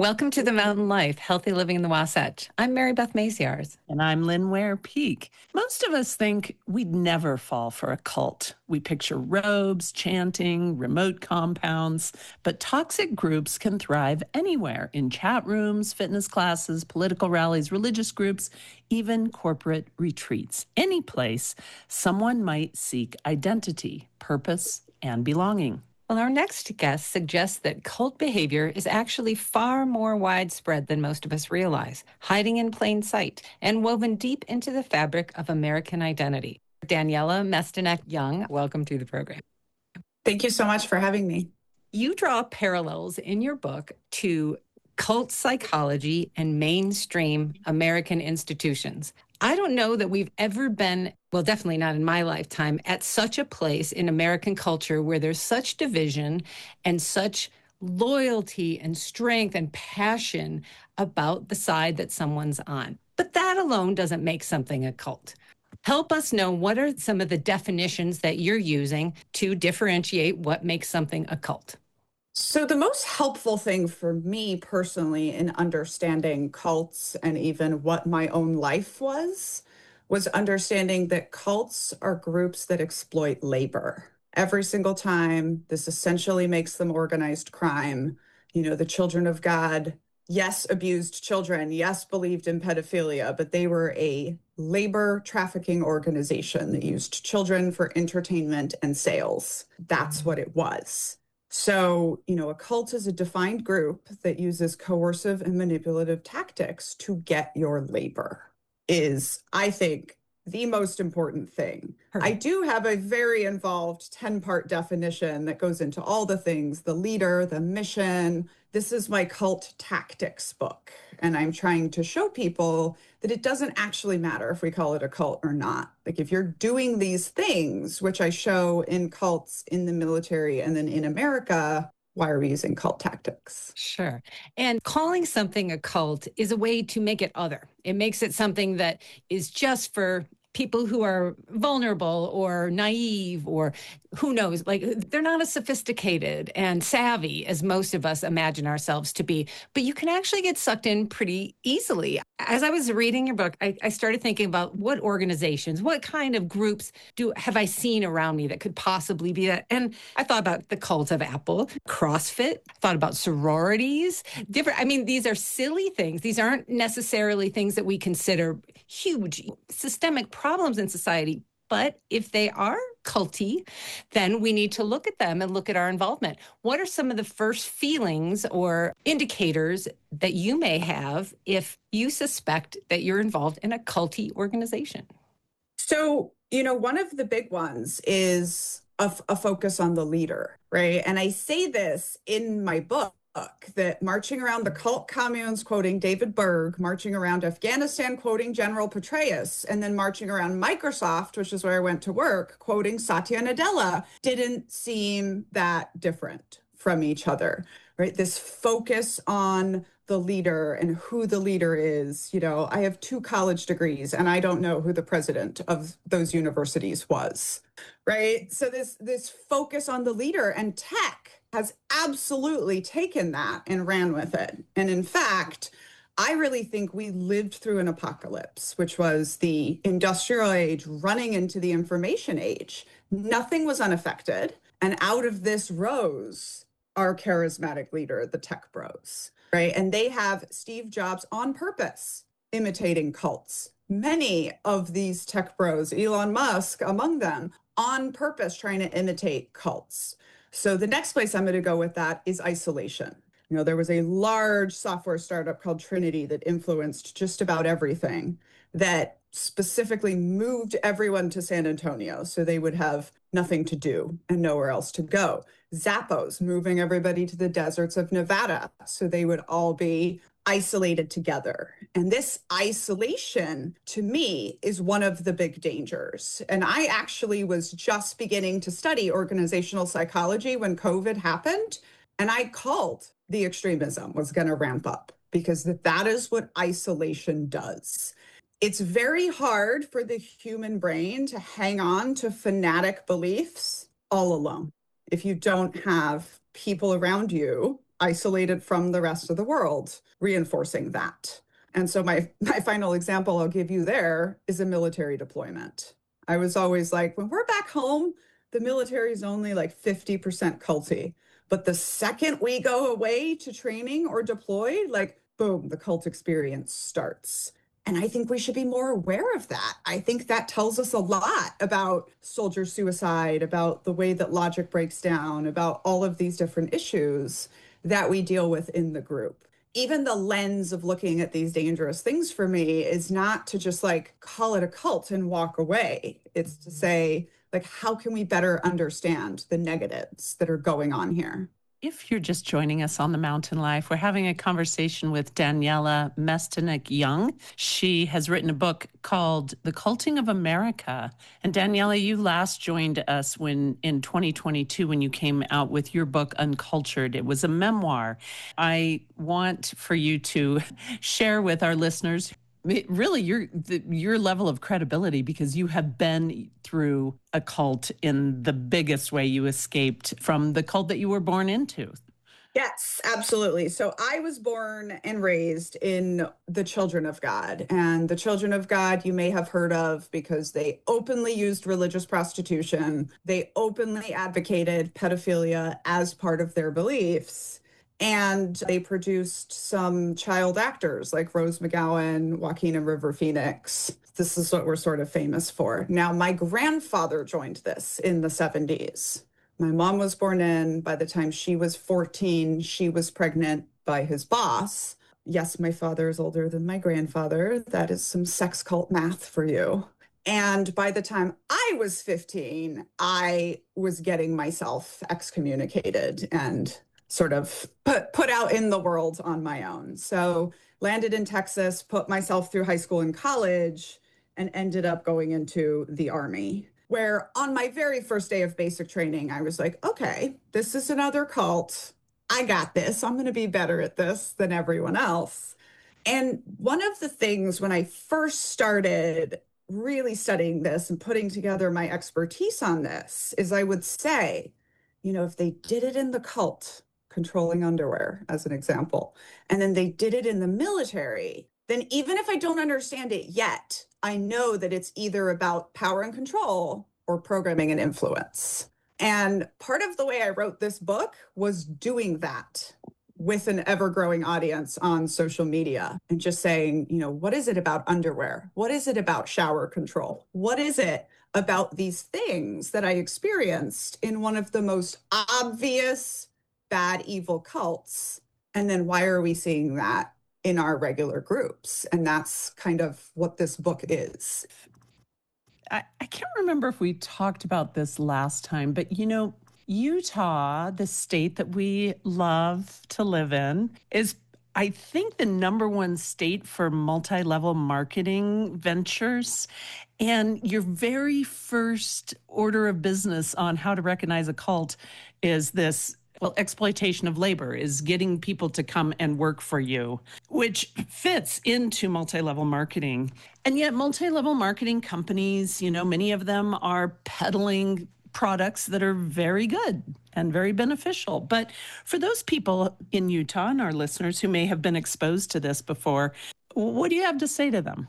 Welcome to the Mountain Life, Healthy Living in the Wasatch. I'm Mary Beth Maziarz. And I'm Lynn Ware Peak. Most of us think we'd never fall for a cult. We picture robes, chanting, remote compounds, but toxic groups can thrive anywhere in chat rooms, fitness classes, political rallies, religious groups, even corporate retreats. Any place someone might seek identity, purpose, and belonging. Well, our next guest suggests that cult behavior is actually far more widespread than most of us realize, hiding in plain sight and woven deep into the fabric of American identity. Daniela Mestenek-Young, welcome to the program. Thank you so much for having me. You draw parallels in your book to cult psychology and mainstream American institutions. I don't know that we've ever been, well, definitely not in my lifetime, at such a place in American culture where there's such division and such loyalty and strength and passion about the side that someone's on. But that alone doesn't make something a cult. Help us know what are some of the definitions that you're using to differentiate what makes something a cult. So the most helpful thing for me personally in understanding cults and even what my own life was understanding that cults are groups that exploit labor. Every single time, this essentially makes them organized crime. You know, the Children of God, yes, abused children, yes, believed in pedophilia, but they were a labor trafficking organization that used children for entertainment and sales. That's what it was. So, a cult is a defined group that uses coercive and manipulative tactics to get your labor is, I think, the most important thing. I do have a very involved 10-part definition that goes into all the things, the leader, the mission. This is my cult tactics book. And I'm trying to show people that it doesn't actually matter if we call it a cult or not. Like if you're doing these things, which I show in cults in the military and then in America, why are we using cult tactics? Sure. And calling something a cult is a way to make it other. It makes it something that is just for people who are vulnerable or naive or who knows, like they're not as sophisticated and savvy as most of us imagine ourselves to be. But you can actually get sucked in pretty easily. As I was reading your book, I started thinking about what organizations, what kind of groups have I seen around me that could possibly be that? And I thought about the cult of Apple, CrossFit, thought about sororities, these are silly things. These aren't necessarily things that we consider huge systemic problems in society. But if they are culty, then we need to look at them and look at our involvement. What are some of the first feelings or indicators that you may have if you suspect that you're involved in a culty organization? So, one of the big ones is a focus on the leader, right? And I say this in my book, that marching around the cult communes quoting David Berg, marching around Afghanistan quoting General Petraeus, and then marching around Microsoft, which is where I went to work, quoting Satya Nadella, didn't seem that different from each other, right? This focus on the leader and who the leader is. I have 2 college degrees and I don't know who the president of those universities was, right? So this focus on the leader, and tech has absolutely taken that and ran with it. And in fact, I really think we lived through an apocalypse, which was the industrial age running into the information age. Nothing was unaffected. And out of this rose our charismatic leader, the tech bros, right? And they have Steve Jobs on purpose imitating cults. Many of these tech bros, Elon Musk among them, on purpose trying to imitate cults. So the next place I'm going to go with that is isolation. There was a large software startup called Trinity that influenced just about everything, that specifically moved everyone to San Antonio so they would have nothing to do and nowhere else to go. Zappos moving everybody to the deserts of Nevada so they would all be isolated together. And this isolation, to me, is one of the big dangers. And I actually was just beginning to study organizational psychology when COVID happened. And I called the extremism was going to ramp up because that is what isolation does. It's very hard for the human brain to hang on to fanatic beliefs all alone. If you don't have people around you isolated from the rest of the world, reinforcing that. And so my final example I'll give you there is a military deployment. I was always like, when we're back home, the military is only like 50% culty. But the second we go away to training or deploy, like, boom, the cult experience starts. And I think we should be more aware of that. I think that tells us a lot about soldier suicide, about the way that logic breaks down, about all of these different issues that we deal with in the group. Even the lens of looking at these dangerous things for me is not to just like call it a cult and walk away. It's to say, like, how can we better understand the negatives that are going on here? If you're just joining us on The Mountain Life, we're having a conversation with Daniela Mestenik-Young. She has written a book called The Culting of America. And Daniela, you last joined us in 2022 when you came out with your book, Uncultured. It was a memoir. I want for you to share with our listeners really your level of credibility, because you have been through a cult in the biggest way. You escaped from the cult that you were born into. Yes, absolutely. So I was born and raised in the Children of God. And the Children of God, you may have heard of because they openly used religious prostitution. They openly advocated pedophilia as part of their beliefs. And they produced some child actors like Rose McGowan, Joaquin and River Phoenix. This is what we're sort of famous for. Now, my grandfather joined this in the 70s. My mom was born in. By the time she was 14, she was pregnant by his boss. Yes, my father is older than my grandfather. That is some sex cult math for you. And by the time I was 15, I was getting myself excommunicated and sort of put out in the world on my own. So landed in Texas, put myself through high school and college, and ended up going into the Army, where on my very first day of basic training, I was like, okay, this is another cult. I got this. I'm going to be better at this than everyone else. And one of the things when I first started really studying this and putting together my expertise on this is I would say, if they did it in the cult, controlling underwear as an example, and then they did it in the military, then even if I don't understand it yet, I know that it's either about power and control or programming and influence. And part of the way I wrote this book was doing that with an ever-growing audience on social media and just saying, what is it about underwear? What is it about shower control? What is it about these things that I experienced in one of the most obvious bad, evil cults? And then why are we seeing that in our regular groups? And that's kind of what this book is. I can't remember if we talked about this last time, but Utah, the state that we love to live in, is, I think, the number one state for multi-level marketing ventures. And your very first order of business on how to recognize a cult is this, exploitation of labor, is getting people to come and work for you, which fits into multi-level marketing. And yet multi-level marketing companies, many of them are peddling products that are very good and very beneficial. But for those people in Utah and our listeners who may have been exposed to this before, what do you have to say to them?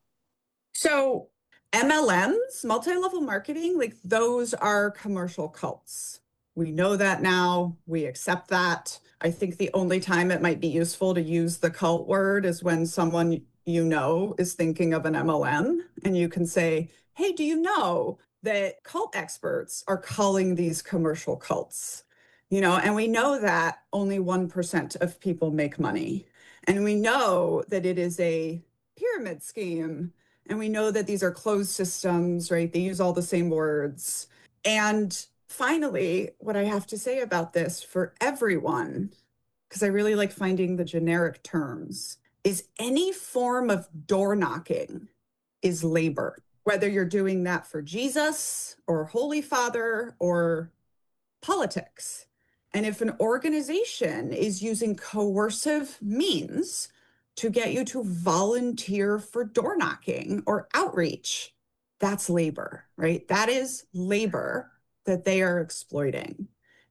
So MLMs, multi-level marketing, like those are commercial cults. We know that now. We accept that. I think the only time it might be useful to use the cult word is when someone is thinking of an MLM, and you can say, hey, do you know that cult experts are calling these commercial cults? And we know that only 1% of people make money. And we know that it is a pyramid scheme. And we know that these are closed systems, right? They use all the same words. And finally, what I have to say about this for everyone, because I really like finding the generic terms, is any form of door knocking is labor, whether you're doing that for Jesus or Holy Father or politics. And if an organization is using coercive means to get you to volunteer for door knocking or outreach, that's labor, right? That is labor that they are exploiting.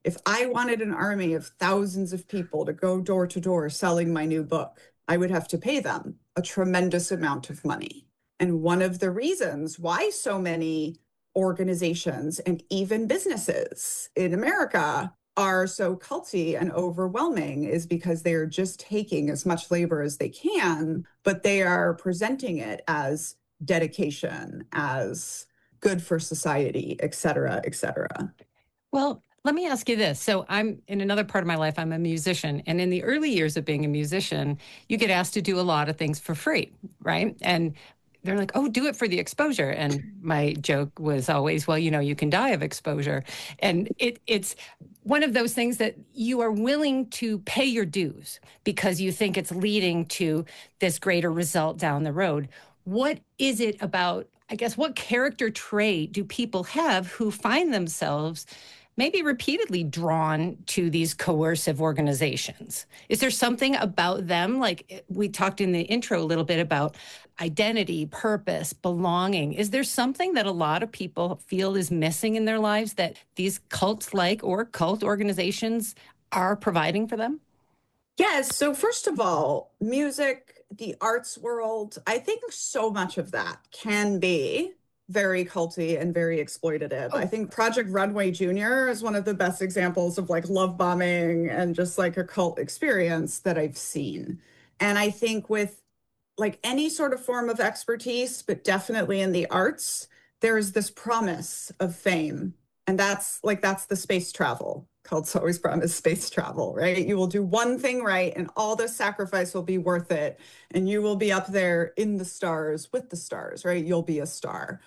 If I wanted an army of thousands of people to go door to door selling my new book, I would have to pay them a tremendous amount of money. And one of the reasons why so many organizations and even businesses in America are so culty and overwhelming is because they are just taking as much labor as they can, but they are presenting it as dedication, as good for society, et cetera, et cetera. Well, let me ask you this. So I'm in another part of my life, I'm a musician. And in the early years of being a musician, you get asked to do a lot of things for free, right? And they're like, oh, do it for the exposure. And my joke was always, well, you can die of exposure. And it's one of those things that you are willing to pay your dues because you think it's leading to this greater result down the road. What is it about, I guess, what character trait do people have who find themselves maybe repeatedly drawn to these coercive organizations? Is there something about them? Like we talked in the intro a little bit about identity, purpose, belonging. Is there something that a lot of people feel is missing in their lives that these cults-like or cult organizations are providing for them? Yes. So first of all, music, the arts world, I think so much of that can be very culty and very exploitative. I think Project Runway Jr. is one of the best examples of like love bombing and just like a cult experience that I've seen. And I think with like any sort of form of expertise, but definitely in the arts, there is this promise of fame. And that's the space travel. Cults always promise space travel, right? You will do one thing right and all the sacrifice will be worth it. And you will be up there in the stars with the stars, right? You'll be a star.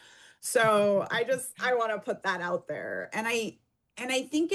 So I want to put that out there. And I think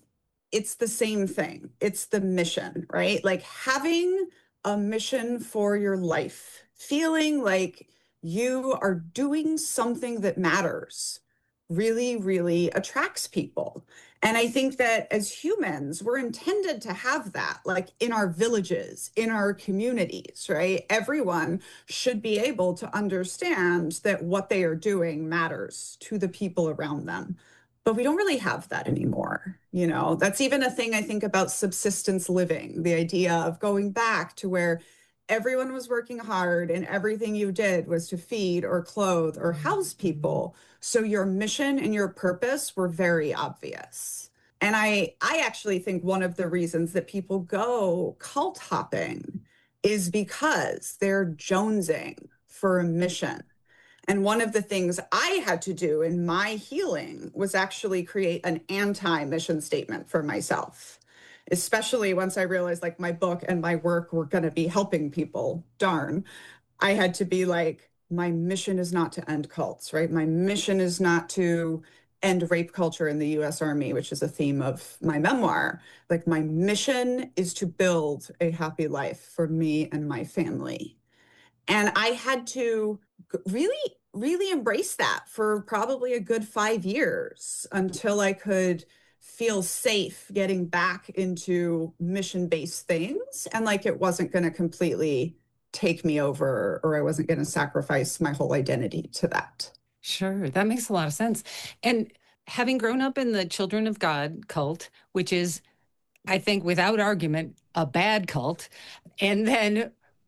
it's the same thing. It's the mission, right? Like having a mission for your life, feeling like you are doing something that matters really, really attracts people. And I think that as humans, we're intended to have that, like in our villages, in our communities, right? Everyone should be able to understand that what they are doing matters to the people around them. But we don't really have that anymore. That's even a thing I think about subsistence living, the idea of going back to where everyone was working hard and everything you did was to feed or clothe or house people. So your mission and your purpose were very obvious. And I actually think one of the reasons that people go cult hopping is because they're jonesing for a mission. And one of the things I had to do in my healing was actually create an anti-mission statement for myself, especially once I realized like my book and my work were going to be helping people. Darn. I had to be like, my mission is not to end cults, right? My mission is not to end rape culture in the US Army, which is a theme of my memoir. Like my mission is to build a happy life for me and my family. And I had to really, really embrace that for probably a good 5 years until I could feel safe getting back into mission-based things. And like it wasn't going to completely take me over, or I wasn't going to sacrifice my whole identity to that. Sure, that makes a lot of sense. And having grown up in the Children of God cult, which is, I think, without argument, a bad cult, and then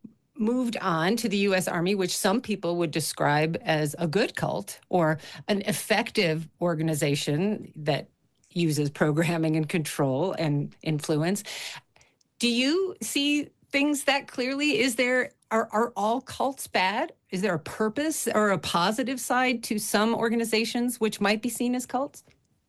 moved on to the U.S. Army, which some people would describe as a good cult or an effective organization that uses programming and control and influence. Do you see things that clearly? Are all cults bad? Is there a purpose or a positive side to some organizations which might be seen as cults?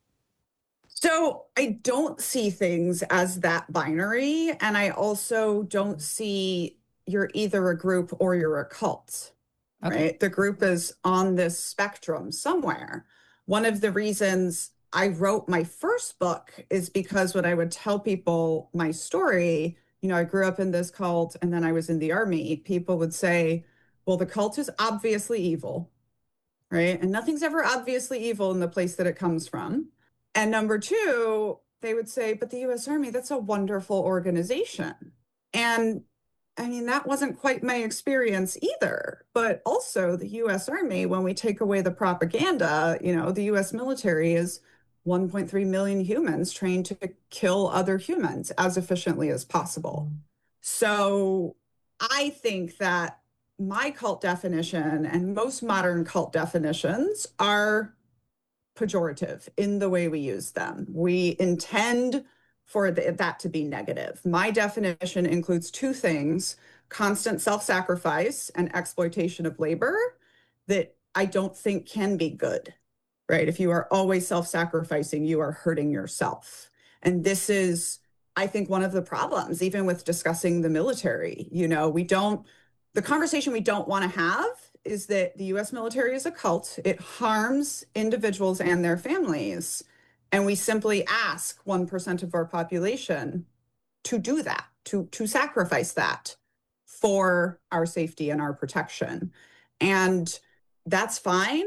So I don't see things as that binary. And I also don't see you're either a group or you're a cult, right? The group is on this spectrum somewhere. One of the reasons I wrote my first book is because when I would tell people my story, I grew up in this cult and then I was in the army, people would say, well, the cult is obviously evil, right? And nothing's ever obviously evil in the place that it comes from. And number two, they would say, but the US Army, that's a wonderful organization. And I mean, that wasn't quite my experience either. But also the US Army, when we take away the propaganda, the US military is 1.3 million humans trained to kill other humans as efficiently as possible. So I think that my cult definition and most modern cult definitions are pejorative in the way we use them. We intend for that to be negative. My definition includes two things: constant self-sacrifice and exploitation of labor that I don't think can be good, right? If you are always self-sacrificing, you are hurting yourself. And this is, I think, one of the problems, even with discussing the military. The conversation we don't want to have is that the US military is a cult. It harms individuals and their families. And we simply ask 1% of our population to do that, to sacrifice that for our safety and our protection. And that's fine.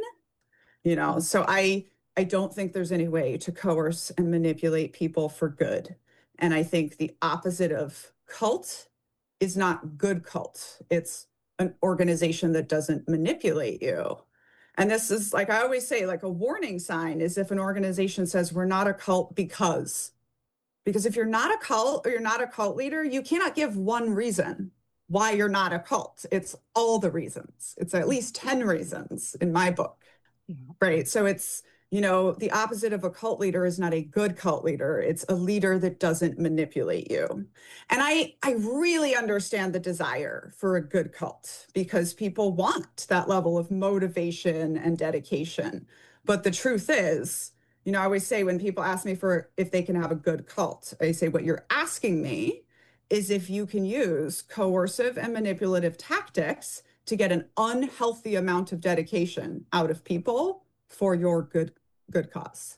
So I don't think there's any way to coerce and manipulate people for good. And I think the opposite of cult is not good cult. It's an organization that doesn't manipulate you. And this is, like I always say, like a warning sign is if an organization says we're not a cult because if you're not a cult or you're not a cult leader, you cannot give one reason why you're not a cult. It's all the reasons. It's at least 10 reasons in my book, right? So it's, the opposite of a cult leader is not a good cult leader. It's a leader that doesn't manipulate you. And I really understand the desire for a good cult because people want that level of motivation and dedication. But the truth is, I always say when people ask me if they can have a good cult, I say, what you're asking me is if you can use coercive and manipulative tactics to get an unhealthy amount of dedication out of people for your good cause.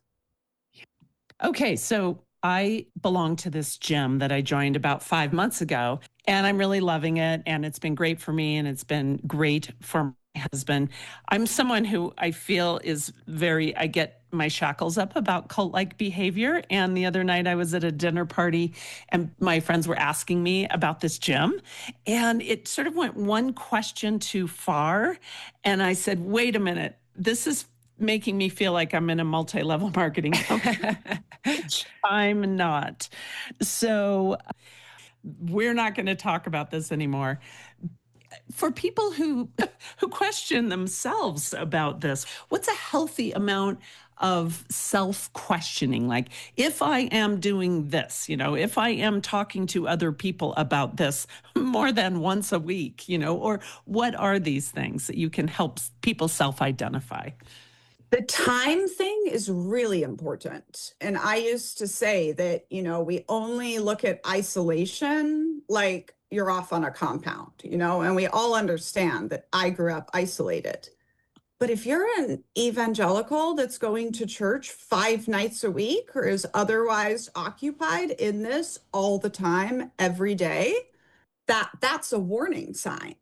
Okay, so I belong to this gym that I joined about 5 months ago, and I'm really loving it. And it's been great for me, and it's been great for my husband. I'm someone who I feel I get my shackles up about cult-like behavior. And the other night I was at a dinner party and my friends were asking me about this gym. And it sort of went one question too far. And I said, wait a minute, this is making me feel like I'm in a multi-level marketing company, which I'm not. So we're not going to talk about this anymore. For people who question themselves about this, what's a healthy amount of self-questioning? Like, if I am doing this, if I am talking to other people about this more than once a week, or what are these things that you can help people self-identify? The time thing is really important. And I used to say that, we only look at isolation like you're off on a compound, and we all understand that I grew up isolated. But if you're an evangelical that's going to church 5 nights a week or is otherwise occupied in this all the time, every day, that's a warning sign.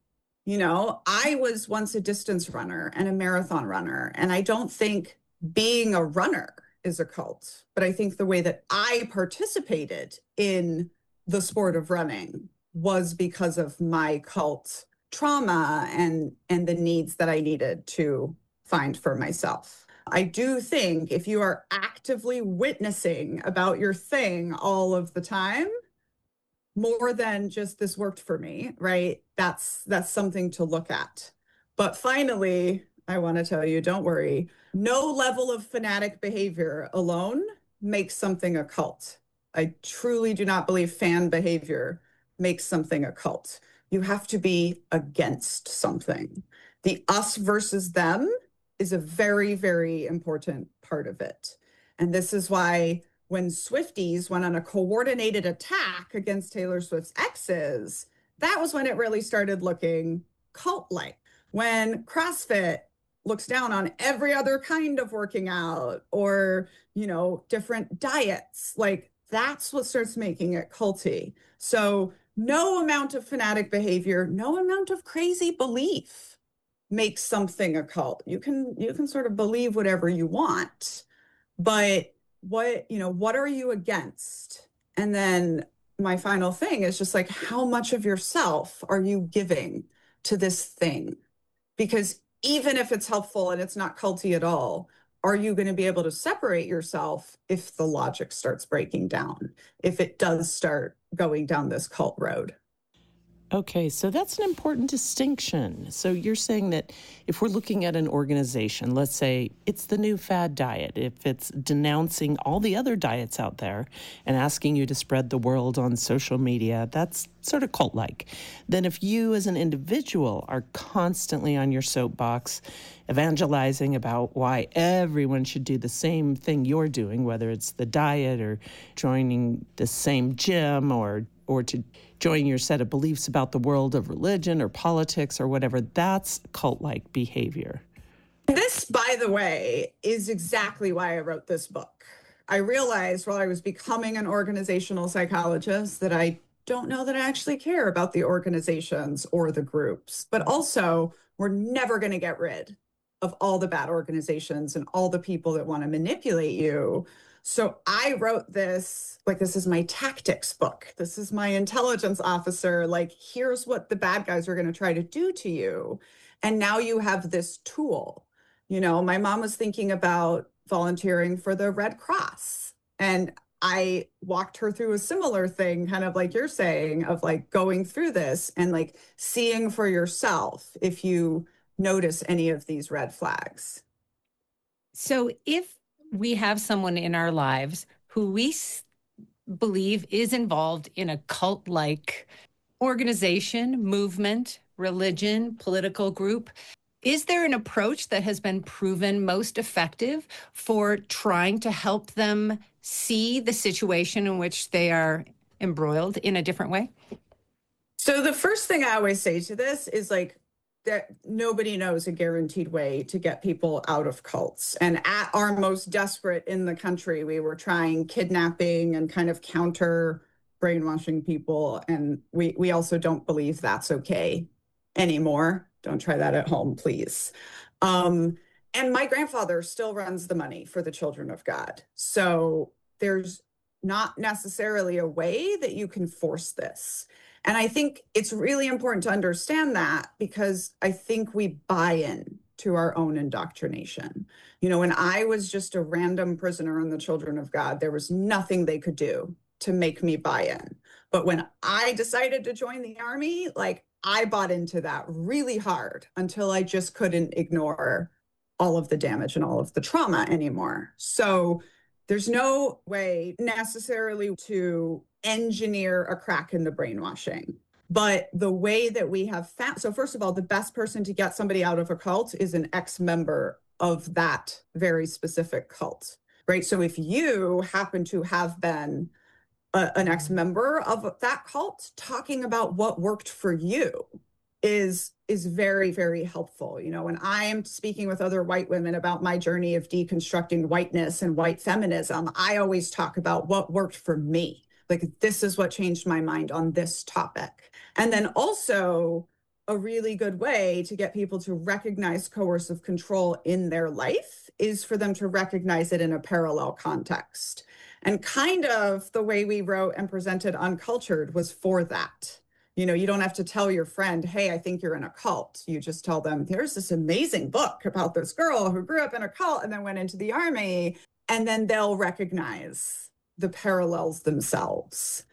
I was once a distance runner and a marathon runner, and I don't think being a runner is a cult, but I think the way that I participated in the sport of running was because of my cult trauma and the needs that I needed to find for myself. I do think if you are actively witnessing about your thing all of the time, more than just this worked for me, right? That's something to look at. But finally, I want to tell you, don't worry. No level of fanatic behavior alone makes something a cult. I truly do not believe fan behavior makes something a cult. You have to be against something. The us versus them is a very, very important part of it. And this is why when Swifties went on a coordinated attack against Taylor Swift's exes, that was when it really started looking cult-like. When CrossFit looks down on every other kind of working out or, different diets, like that's what starts making it culty. So no amount of fanatic behavior, no amount of crazy belief makes something a cult. You can sort of believe whatever you want, but what are you against? And then my final thing is just like, how much of yourself are you giving to this thing? Because even if it's helpful and it's not culty at all, are you going to be able to separate yourself if the logic starts breaking down, if it does start going down this cult road? Okay, so that's an important distinction. So you're saying that if we're looking at an organization, let's say it's the new fad diet, if it's denouncing all the other diets out there and asking you to spread the world on social media, that's sort of cult-like. Then if you as an individual are constantly on your soapbox evangelizing about why everyone should do the same thing you're doing, whether it's the diet or joining the same gym or to join your set of beliefs about the world of religion or politics or whatever, that's cult-like behavior. This, by the way, is exactly why I wrote this book. I realized while I was becoming an organizational psychologist that I don't know that I actually care about the organizations or the groups, but also we're never going to get rid of all the bad organizations and all the people that want to manipulate you. So I wrote this, like, this is my tactics book. This is my intelligence officer. Like, here's what the bad guys are going to try to do to you. And now you have this tool. You know, my mom was thinking about volunteering for the Red Cross. And I walked her through a similar thing, kind of like you're saying, of like going through this and like seeing for yourself if you notice any of these red flags. So if we have someone in our lives who we believe is involved in a cult-like organization, movement, religion, political group, is there an approach that has been proven most effective for trying to help them see the situation in which they are embroiled in a different way? So the first thing I always say to this is like, that nobody knows a guaranteed way to get people out of cults. And at our most desperate in the country, we were trying kidnapping and kind of counter brainwashing people. And we also don't believe that's okay anymore. Don't try that at home, please. And my grandfather still runs the money for the Children of God. So there's not necessarily a way that you can force this. And I think it's really important to understand that because I think we buy in to our own indoctrination. You know, when I was just a random prisoner in the Children of God, there was nothing they could do to make me buy in. But when I decided to join the Army, like I bought into that really hard until I just couldn't ignore all of the damage and all of the trauma anymore. So there's no way necessarily to engineer a crack in the brainwashing. But the way that we have found, so first of all, the best person to get somebody out of a cult is an ex-member of that very specific cult, right? So if you happen to have been an ex-member of that cult, talking about what worked for you is very, very helpful. You know, when I am speaking with other white women about my journey of deconstructing whiteness and white feminism, I always talk about what worked for me. Like, this is what changed my mind on this topic. And then also a really good way to get people to recognize coercive control in their life is for them to recognize it in a parallel context. And kind of the way we wrote and presented Uncultured was for that. You know, you don't have to tell your friend, hey, I think you're in a cult. You just tell them, there's this amazing book about this girl who grew up in a cult and then went into the Army, and then they'll recognize the parallels themselves.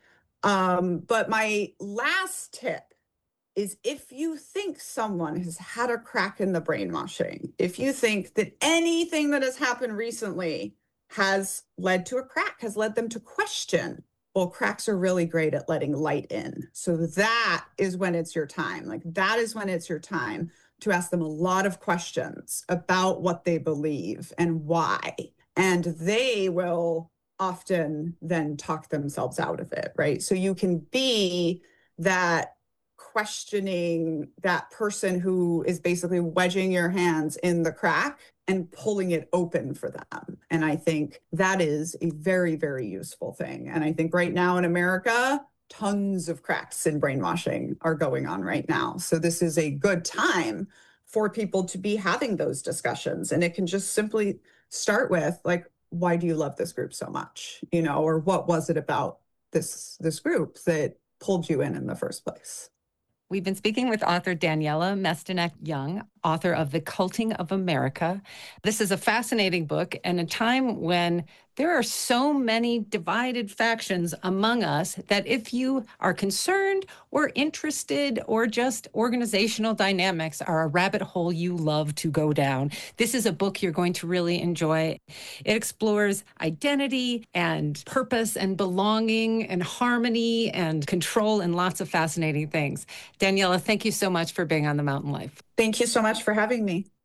But my last tip is if you think someone has had a crack in the brainwashing, if you think that anything that has happened recently has led to a crack, has led them to question, well, cracks are really great at letting light in. So that is when it's your time. Like, that is when it's your time to ask them a lot of questions about what they believe and why. And they will often then talk themselves out of it, right? So you can be that questioning, that person who is basically wedging your hands in the crack and pulling it open for them. And I think that is a very, very useful thing. And I think right now in America, tons of cracks in brainwashing are going on right now. So this is a good time for people to be having those discussions. And it can just simply start with, like, why do you love this group so much? You know, or what was it about this group that pulled you in the first place? We've been speaking with author Daniela Mestenak Young, author of The Culting of America. This is a fascinating book and a time when there are so many divided factions among us that if you are concerned or interested or just organizational dynamics are a rabbit hole you love to go down, this is a book you're going to really enjoy. It explores identity and purpose and belonging and harmony and control and lots of fascinating things. Daniela, thank you so much for being on The Mountain Life. Thank you so much for having me.